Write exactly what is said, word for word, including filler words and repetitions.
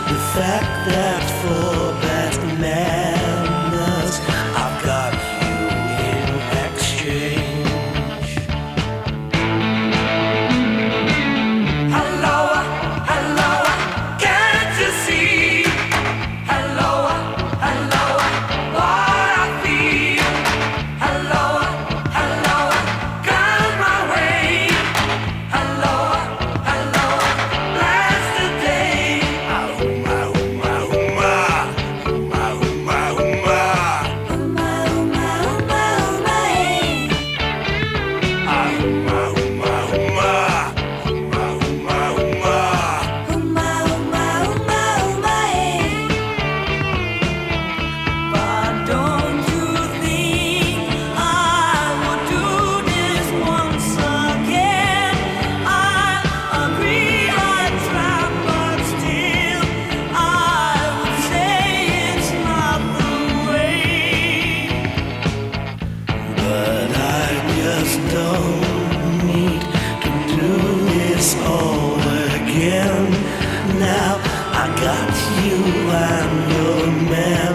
the fact that for bad manners I've got you in exchange. Hello, hello, can't you see? Hello, hello, what I feel. Hello, hello, come my way. Hello, hello, last the day. Ah, ooma, ooma, ooma, ooma, ooma, ooma. Ooma, ooma, ooma, ooma, eh. Ah, ooma, ooma, ooma, ooma, ooma, ooma. Ooma, ooma, ooma, ooma, eh. But don't you think I would do this once again? I agree I'd try, but still I would say it's not the way. But I just don't need to do this all again. Now I got you and your man.